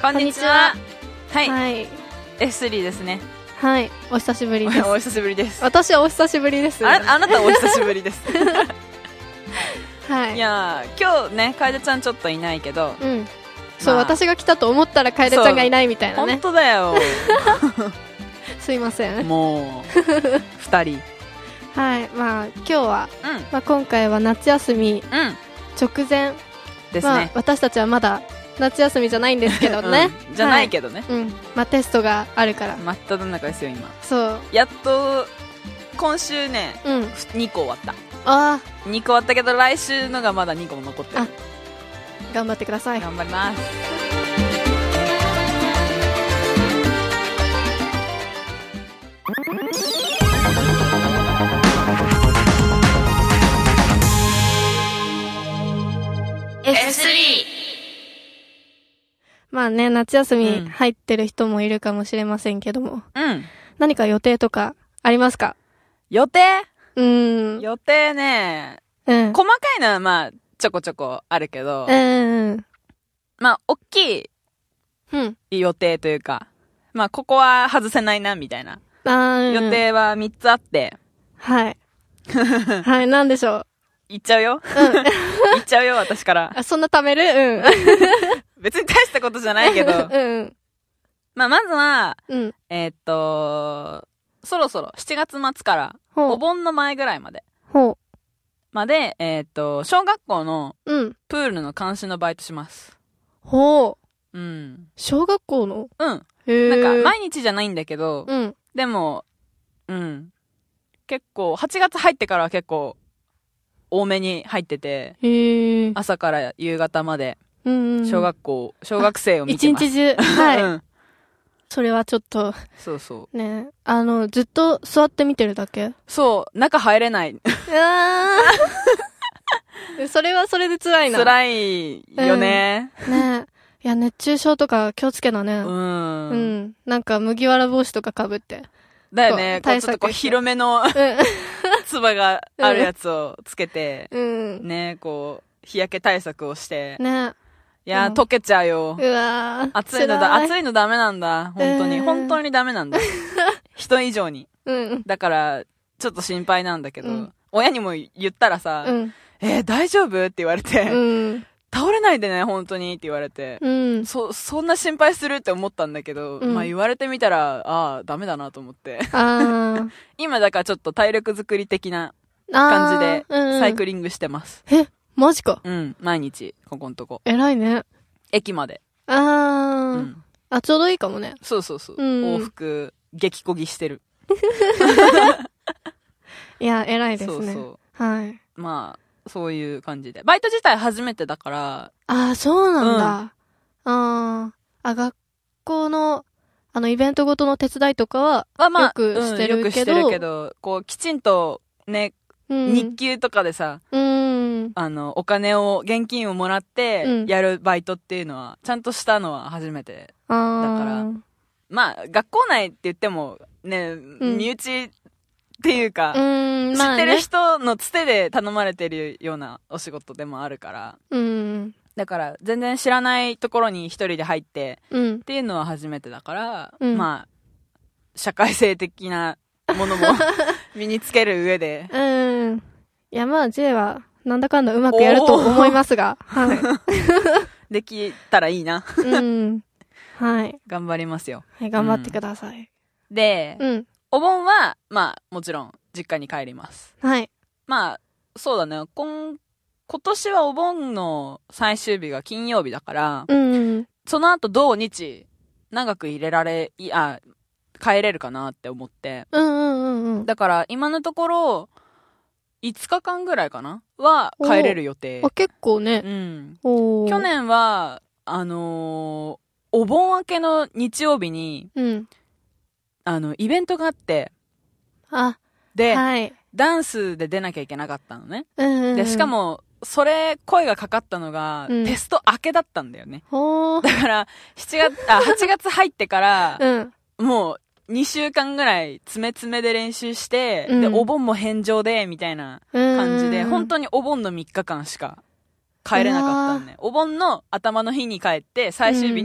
こんにちは。はい、 はい、 F3 ですね。 はい、お久しぶりです。 お久しぶりです。 私はお久しぶりです。 あなたお久しぶりです。 はい。 いや今日ね、楓ちゃんちょっといないけど、 うん。そう、私が来たと思ったら楓ちゃんがいないみたいなね。 本当だよ。 すいません。 もう2人。 はい、まあ今日は、まあ今回は夏休み直前ですね。 まあ私たちはまだ夏休みじゃないんですけどね。 じゃないけどね。 まあテストがあるから。 真っ只中ですよ今。 そう。 やっと今週ね、2個終わった。 ああ。 2個終わったけど来週のがまだ2個も残ってる。 頑張ってください。 頑張ります。F3。 まあね、夏休み入ってる人もいるかもしれませんけども。何か予定とかありますか？ 予定？予定ね、細かいのはまあちょこちょこあるけど、まあ大きい予定というか、まあここは外せないなみたいな予定は3つあって。 はい。はい、なんでしょう。 言っちゃうよ。言っちゃうよ、私から。 そんな貯める？ 別に大したことじゃないけど。まあまずは、そろそろ7月末からお盆の前ぐらいまで小学校のプールの監視のバイトします。 小学校の？ なんか毎日じゃないんだけど、でも結構8月入ってからは結構多めに入ってて、朝から夕方まで小学生を見てます。 一日中。はい。それはちょっと。 そうそう。 ね、ずっと座って見てるだけ？ そう、中入れない。 それはそれで辛いな。 辛いよね。 ね。いや、熱中症とか気をつけなね。なんか麦わら帽子とか被って。 だよね。ちょっとこう広めのつばがあるやつをつけて、ね、こう日焼け対策をして。ね。いや、溶けちゃうよ。暑いのダメなんだ。本当にダメなんだ。人以上に。だから、ちょっと心配なんだけど、親にも言ったらさ、大丈夫って言われて、倒れないでね、本当にって言われて、そんな心配するって思ったんだけど、まあ言われてみたら、ダメだなと思って。今だからちょっと体力作り的な感じで、サイクリングしてます。 マジか。 毎日、ここんとこ。 偉いね。 駅まで。 ちょうどいいかもね。 そう。往復、激こぎしてる。 いや、偉いですね。はい。 まあ、そういう感じで。バイト自体初めてだから。 そうなんだ。学校の、イベントごとの手伝いとかは、よくしてるけど、 こう、きちんと、ね、日給とかでさ、お金を、現金をもらって、やるバイトっていうのは、ちゃんとしたのは初めて。だから、まあ、学校内って言っても、ね、身内っていうか、知ってる人のつてで頼まれてるようなお仕事でもあるから。だから、全然知らないところに一人で入って、っていうのは初めてだから、まあ、社会性的なものも身につける上で。 いや、まあ、J は、なんだかんだうまくやると思いますが。はい。 できたらいいな。 はい。 頑張りますよ。 はい、頑張ってください。 で、お盆は、まあ、もちろん、実家に帰ります。 はい。 まあ、そうだね。今年はお盆の最終日が金曜日だから、その後土日、長く帰れるかなって思って。だから、今のところ、5日間ぐらいかなは帰れる予定。 結構ね。 去年は、お盆明けの日曜日に、イベントがあって、で、ダンスで出なきゃいけなかったのね。で、しかも、声がかかったのが、テスト明けだったんだよね。だから、8月入ってから、もう、2週間ぐらい詰めで練習して、で、お盆も返上で、みたいな感じで、本当にお盆の3日間しか帰れなかったんね。お盆の頭の日に帰って、最終日に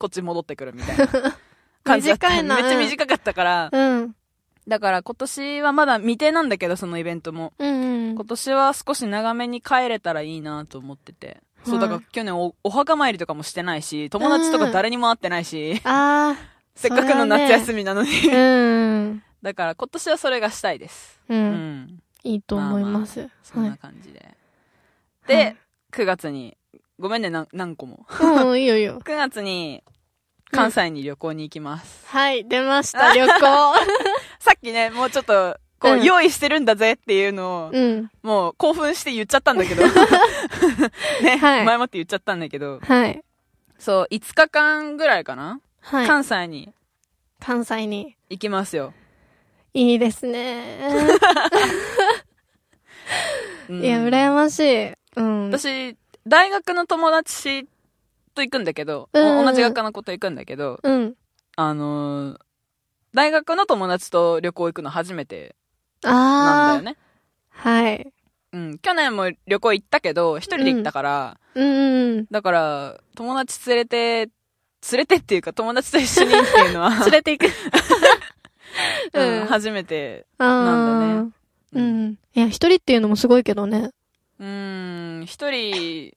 こっち戻ってくるみたいな感じだった。短いな。めっちゃ短かったから。うん。だから今年はまだ未定なんだけど、そのイベントも。うんうん、今年は少し長めに帰れたらいいなと思ってて。そう、だから去年お墓参りとかもしてないし、友達とか誰にも会ってないし。せっかくの夏休みなのに。だから今年はそれがしたいです。 いいと思います。まあまあそんな感じで。で、9月に、ごめんね、何個も。 いいよいいよ。 9月に、関西に旅行に行きます。 はい、出ました、旅行。 さっきね、もうちょっと、用意してるんだぜっていうのを、もう興奮して言っちゃったんだけど。ね、前もって言っちゃったんだけど。はい。そう、5日間ぐらいかな？はい。関西に行きますよ。 いいですね。いや、羨ましい。 私、大学の友達と行くんだけど、同じ学科の子と行くんだけど、大学の友達と旅行行くの初めてなんだよね。はい。去年も旅行行ったけど、一人で行ったから、だから、友達連れてっていうか、友達と一緒にっていうのは連れて行く。 初めてなんだね。いや、一人っていうのもすごいけどね。 一人、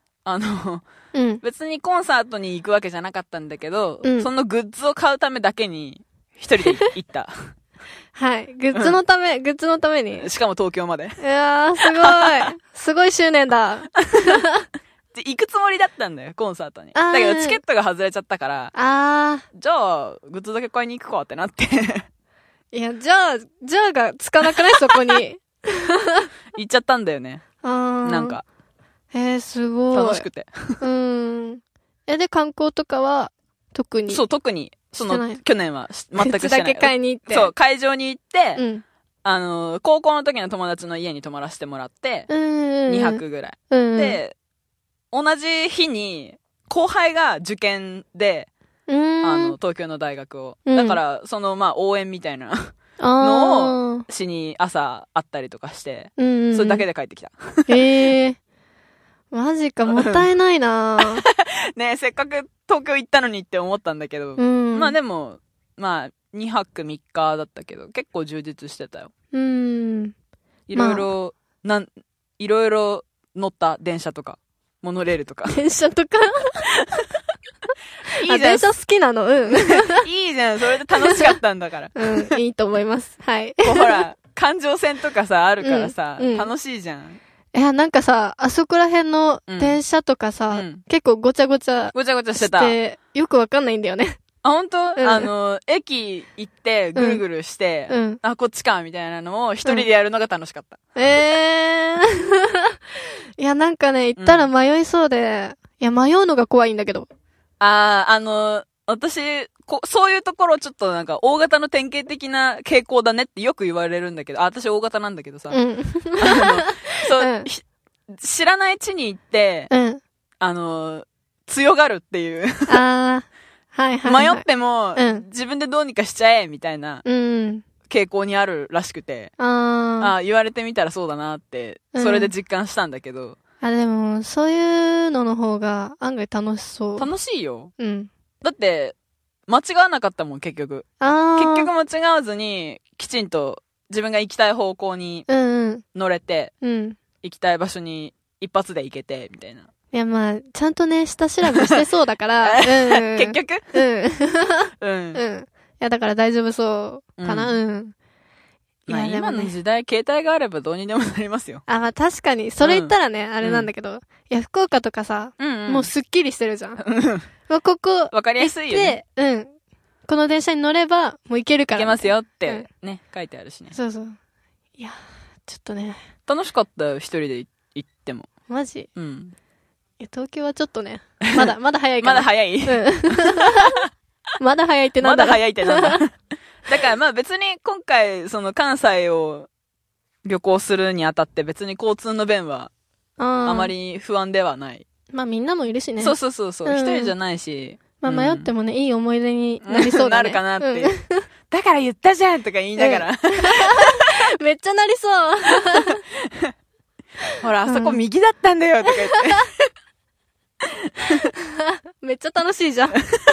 別にコンサートに行くわけじゃなかったんだけど、そのグッズを買うためだけに、一人で行った。 はい。グッズのために。 しかも東京まで。 いやー、すごい執念だ。 行くつもりだったんだよ、コンサートに。だけどチケットが外れちゃったから、じゃあ、グッズだけ買いに行くかってなって。 いや、じゃあがつかなくないそこに。 行っちゃったんだよね。なんか。 すごい。 楽しくて。 で、観光とかは、特に。 そう、特に、去年は全くしてない。 だけ買いに行って。 そう、会場に行って、高校の時の友達の家に泊まらせてもらって、2泊ぐらい。で、同じ日に、後輩が受験で、東京の大学を。だから、応援みたいなのをしに朝会ったりとかして、それだけで帰ってきた。 マジか、もったいないなね、せっかく東京行ったのにって思ったんだけど、まあでも、2泊3日だったけど、結構充実してたよ。いろいろ乗った電車とか、モノレールとか。 電車とかいいじゃん。電車好きなのいいじゃん。それで楽しかったんだから。 いいと思います。はい。 ほら、環状線とかさ、あるからさ、楽しいじゃん。 いや、なんかさ、あそこら辺の電車とかさ、結構ごちゃごちゃしてた。 よくわかんないんだよね。 あ、本当？駅行ってぐるぐるして、こっちか、みたいなのを一人でやるのが楽しかった。 いや、なんかね、行ったら迷いそうで、いや、迷うのが怖いんだけど。 私、そういうところちょっとなんか大型の典型的な傾向だねってよく言われるんだけど、私大型なんだけどさ。知らない地に行って、強がるっていう。迷っても、自分でどうにかしちゃえ、みたいな、傾向にあるらしくて。言われてみたらそうだなって、それで実感したんだけど。 でも、そういうのの方が案外楽しそう。 楽しいよ。だって、間違わなかったもん、結局。結局間違わずに、きちんと自分が行きたい方向に乗れて、行きたい場所に一発で行けて、みたいな。 いや、まあ、ちゃんとね、下調べしてそうだから。 結局いや、だから大丈夫そうかな。 今の時代、携帯があればどうにでもなりますよ。 まあ確かに。それ言ったらね、あれなんだけど。いや、福岡とかさ、もうすっきりしてるじゃん。ここ、 わかりやすいよね。 この電車に乗れば、もう行けるから。 行けますよって、ね、書いてあるしね。 そうそう。いや、ちょっとね。 楽しかったよ、一人で行っても。 マジ？東京はちょっとね、まだ早いかな。まだ早い？ まだ早いってなんだ？ まだ早いってなんだ？だからまあ別に今回、関西を旅行するにあたって別に交通の便は、あまり不安ではない。 まあみんなもいるしね。 そう。一人じゃないし。 まあ迷ってもね、いい思い出になりそうだね。 なるかなって。だから言ったじゃんとか言いながら。 めっちゃなりそう。 ほら、あそこ右だったんだよとか言って。 めっちゃ楽しいじゃん。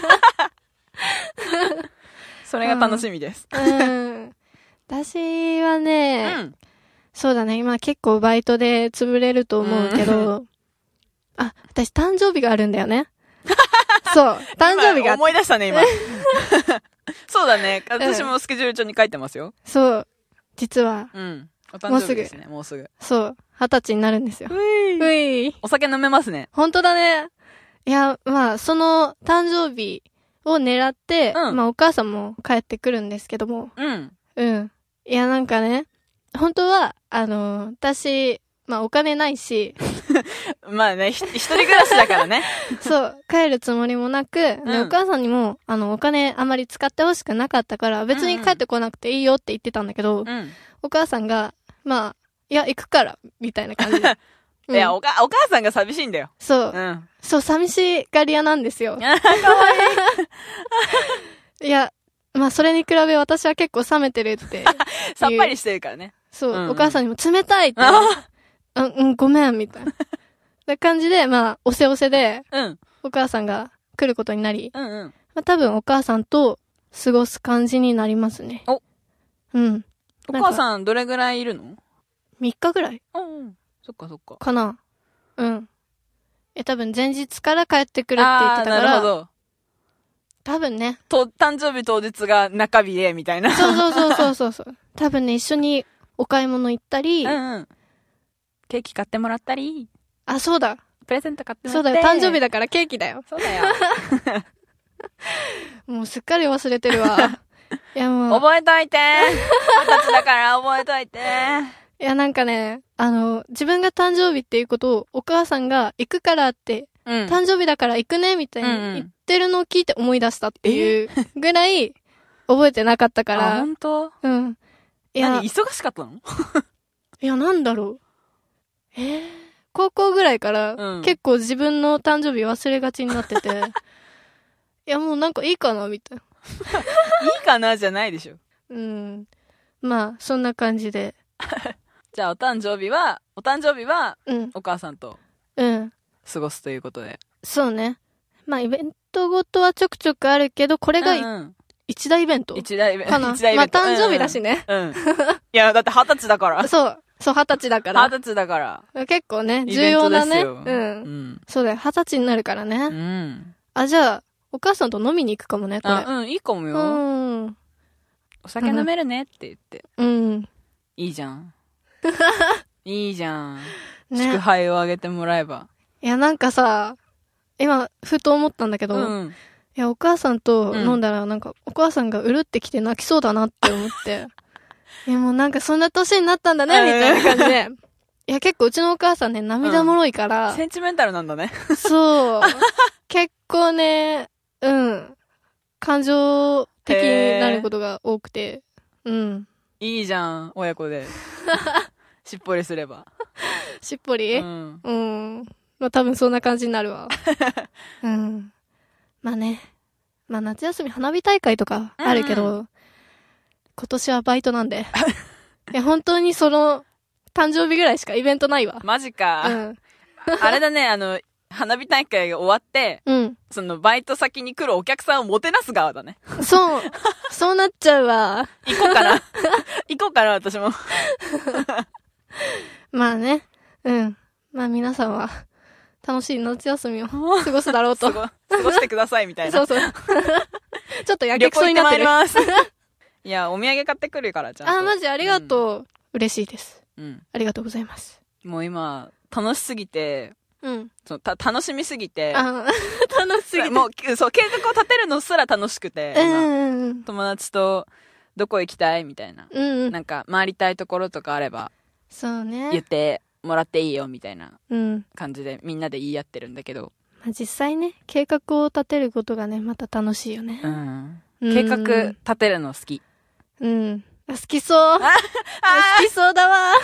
それが楽しみです。 私はね、そうだね、今結構バイトで潰れると思うけど、私誕生日があるんだよね。そう、誕生日が。 思い出したね、今。そうだね。私もスケジュール帳に書いてますよ。 そう。実は。 お誕生日ですね、もうすぐ。 そう。20歳になるんですよ。うい。 お酒飲めますね。 本当だね。いや、まあ、その誕生日を狙って、まあお母さんも帰ってくるんですけども。いや、なんかね、本当は、私、まあお金ないし。 まあね、一人暮らしだからね。 そう、帰るつもりもなく、お母さんにも、お金あまり使ってほしくなかったから、別に帰ってこなくていいよって言ってたんだけど、お母さんが、まあ、いや、行くから、みたいな感じで。 いや、お母さんが寂しいんだよ。 そう。そう、寂しがり屋なんですよ。かわいい。いや、まあ、それに比べ私は結構冷めてるって。 さっぱりしてるからね。 そう、お母さんにも冷たいって。ごめん、みたいな感じで、まあ、おせおせで、お母さんが来ることになり、まあ、多分お母さんと過ごす感じになりますね。 お母さんどれぐらいいるの？ 3 日ぐらい。 そっかそっか。 かな。多分前日から帰ってくるって言ってたから。 なるほど。 多分ね。 誕生日当日が中日で、みたいな。 そう。多分ね、一緒にお買い物行ったり、 ケーキ買ってもらったり。 そうだ。 プレゼント買ってもらって。 そうだよ、誕生日だからケーキだよ。 そうだよ。 もうすっかり忘れてるわ。いやもう。 覚えといて。20歳だから覚えといて。 いやなんかね、自分が誕生日っていうことをお母さんが行くからって、誕生日だから行くねみたいに言ってるのを聞いて思い出したっていうぐらい覚えてなかったから。 本当？いや。何、忙しかったの？ いや、なんだろう。高校ぐらいから結構自分の誕生日忘れがちになってて、いやもうなんかいいかなみたいな。 いいかなじゃないでしょ。 まあ、そんな感じで。 じゃあお誕生日は、お母さんと、過ごすということで。 そうね。まあ、イベントごとはちょくちょくあるけど、これが一大イベント一大イベント。 かな。まあ、誕生日だしね。 いや、だって20歳だから。 そう、20歳だから。 20歳だから。 結構ね、重要なね。そうだよ、20歳になるからね。じゃあ、お母さんと飲みに行くかもね、これ。 いいかもよ。お酒飲めるねって言って。いいじゃん。いいじゃん。祝杯をあげてもらえば。 いや、なんかさ、今、ふと思ったんだけど、いや、お母さんと飲んだら、なんか、お母さんがうるってきて泣きそうだなって思って、いや、もうなんかそんな年になったんだね、みたいな感じで。いや、結構うちのお母さんね、涙もろいから。 センチメンタルなんだね。 そう。結構ね、感情的になることが多くて、 いいじゃん、親子で。しっぽりすれば。 しっぽり？まあ多分そんな感じになるわ。まあね。まあ夏休み花火大会とかあるけど、今年はバイトなんで。いや、本当にその、誕生日ぐらいしかイベントないわ。 マジか。あれだね、花火大会が終わって、そのバイト先に来るお客さんをもてなす側だね。 そう。そうなっちゃうわ。 行こうかな。行こうかな、私も。 まあね。まあ皆さんは、楽しい夏休みを過ごすだろうと。 過ごしてください、みたいな。 そう。ちょっとやけくそになってる。 いや、お土産買ってくるから、ちゃんと。 マジありがとう。嬉しいです。ありがとうございます。 もう今、楽しすぎて、楽しみすぎて。 楽しすぎて。 もう、そう、計画を立てるのすら楽しくて。友達と、どこ行きたいみたいな。なんか、回りたいところとかあれば。 そうね。 言ってもらっていいよ、みたいな感じで、みんなで言い合ってるんだけど。 まあ、実際ね、計画を立てることがね、また楽しいよね。 計画立てるの好き。 好きそう。好きそうだわ。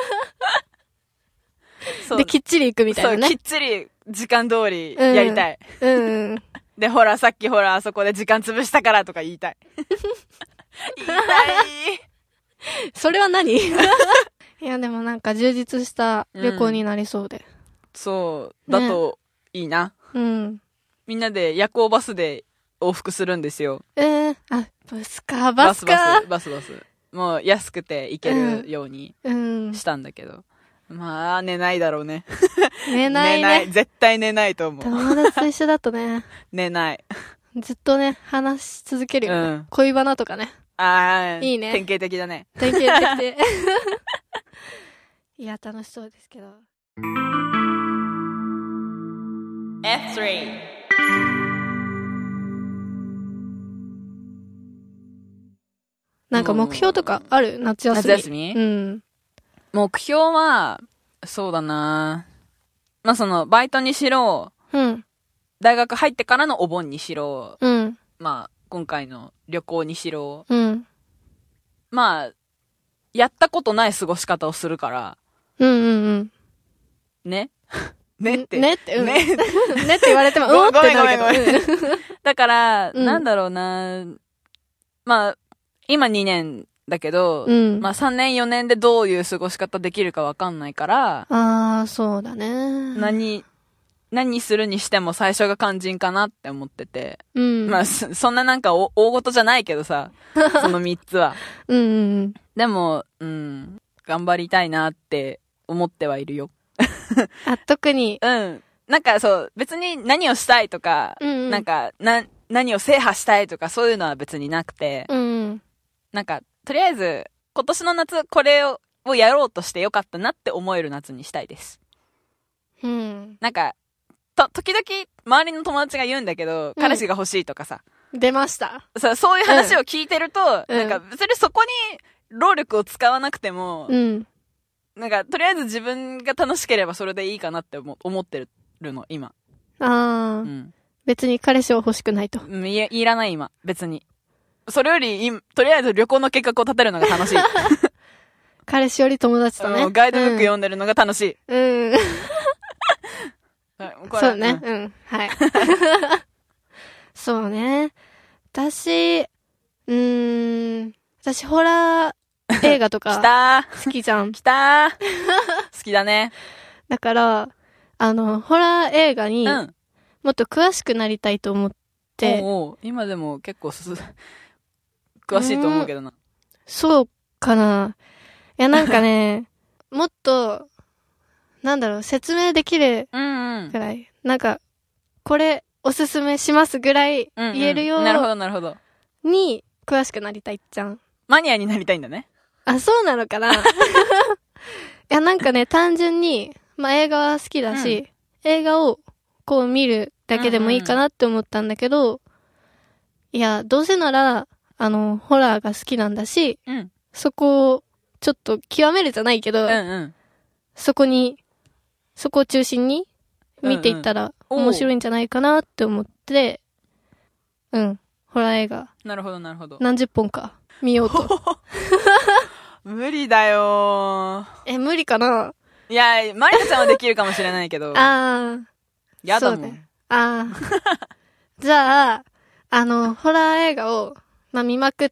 で、きっちり行くみたいなね。 そう、きっちり時間通りやりたい。で、ほら、さっきほら、あそこで時間潰したからとか言いたい。言いたい。 それは何？いや、でもなんか充実した旅行になりそうで。 そう、だといいな。 みんなで夜行バスで往復するんですよ。 バスか、バスか。 バス。もう安くて行けるようにしたんだけど。まあ、寝ないだろうね。 寝ないね。 絶対寝ないと思う。 友達と一緒だとね。 寝ない。 ずっとね、話し続けるよね。恋バナとかね。いいね。 典型的だね。 典型的で。いや、楽しそうですけど。 F3。 なんか目標とかある？夏休み。 夏休み？うん。目標は、そうだな。まあその、バイトにしろ、大学入ってからのお盆にしろ、まあ、今回の旅行にしろ、まあ、やったことない過ごし方をするから、ねねって。 ねって、ねって言われても、ってなるけど。 だから、なんだろうな。まあ、今2年だけど、まあ3年4年でどういう過ごし方できるかわかんないから、 そうだね。 何するにしても最初が肝心かなって思ってて。まあ、そんななんか大事じゃないけどさ、その3つは。でも、頑張りたいなって思ってはいるよ。 特に。 なんかそう、別に何をしたいとか、なんか、何を制覇したいとかそういうのは別になくて、なんか、とりあえず、今年の夏、これをやろうとしてよかったなって思える夏にしたいです。なんか、時々、周りの友達が言うんだけど、彼氏が欲しいとかさ。 出ました。 そういう話を聞いてると、なんか、別にそこに労力を使わなくても、なんか、とりあえず自分が楽しければそれでいいかなって思ってるの、今。 別に彼氏は欲しくないと。 いらない、今。別に。それより、とりあえず旅行の計画を立てるのが楽しい。 彼氏より友達とね。 ガイドブック読んでるのが楽しい。 そうね。はい。そうね。私、ホラー映画とか好きじゃん。 好きだね。 だから、ホラー映画にもっと詳しくなりたいと思って。 今でも結構詳しいと思うけどな。 そうかな。いや、なんかね、もっと、なんだろう、説明できるぐらい。なんか、これおすすめしますぐらい言えるようなるほど。 に詳しくなりたいじゃん。 マニアになりたいんだね。 そうなのかな。いや、なんかね、単純に、まあ映画は好きだし、映画をこう見るだけでもいいかなって思ったんだけど、いや、どうせなら、ホラーが好きなんだし、そこをちょっと極めるじゃないけど、そこを中心に見ていったら面白いんじゃないかなって思って、ホラー映画。 なるほど。 何十本か見ようと。 無理だよー。無理かな？ いや、マリナちゃんはできるかもしれないけど。やだもん。 ね、じゃあ、ホラー映画を、見まくって、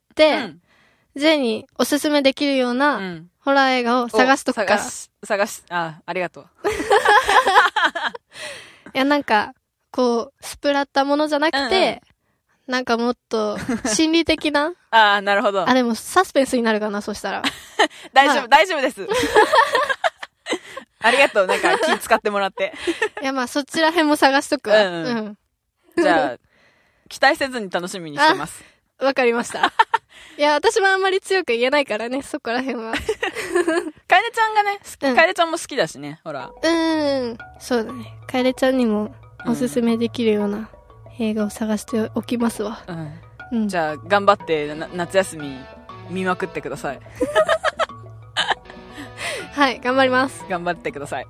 ジェイにおすすめできるような、ホラー映画を探しとくから。 ありがとう。 いや、なんか、こう、スプラッタものじゃなくて、なんかもっと、心理的ななるほど。 でも、サスペンスになるかな、そしたら。 大丈夫です。ありがとう、なんか気使ってもらって。 いや、そちら辺も探しとくわ。 じゃあ、期待せずに楽しみにしてます。 わかりました。いや、私もあんまり強く言えないからね、そこら辺は。 楓ちゃんがね、楓ちゃんも好きだしね、ほら。 そうだね。楓ちゃんにもおすすめできるような映画を探しておきますわ。 じゃあ、頑張って夏休み見まくってください。 はい、頑張ります。 頑張ってください。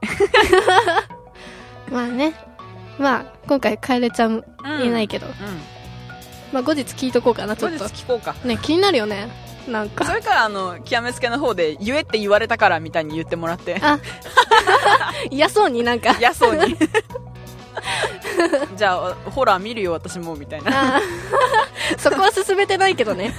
今回楓ちゃん言えないけど。後日聞いとこうかな、ちょっと。 後日聞こうか。 ね、気になるよね。なんか。 それから極めつけの方で、言えって言われたからみたいに言ってもらって。 嫌そうになんか。 嫌そうに。じゃあ、ホラー見るよ、私も、みたいな。 そこは進めてないけどね。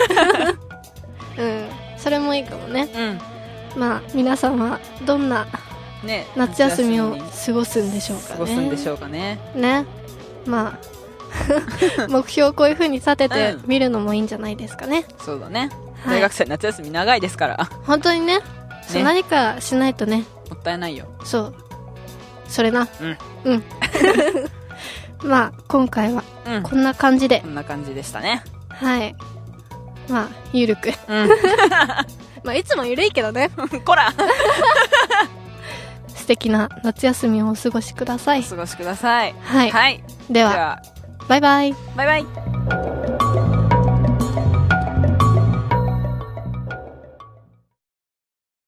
それもいいかもね。皆さんはどんな夏休みを過ごすんでしょうかね。 過ごすんでしょうかね。 ね。 目標をこういう風に立ててみるのもいいんじゃないですかね。 そうだね。大学生夏休み長いですから。 本当にね。何かしないとね。 もったいないよ。 そう。それな。うん。まあ、今回は、こんな感じで。 こんな感じでしたね。 はい。まあ、ゆるく。まあ、いつもゆるいけどね。 こら素敵な夏休みをお過ごしください。 お過ごしください。 はい。 はい。 では、バイバイ。 バイバイ。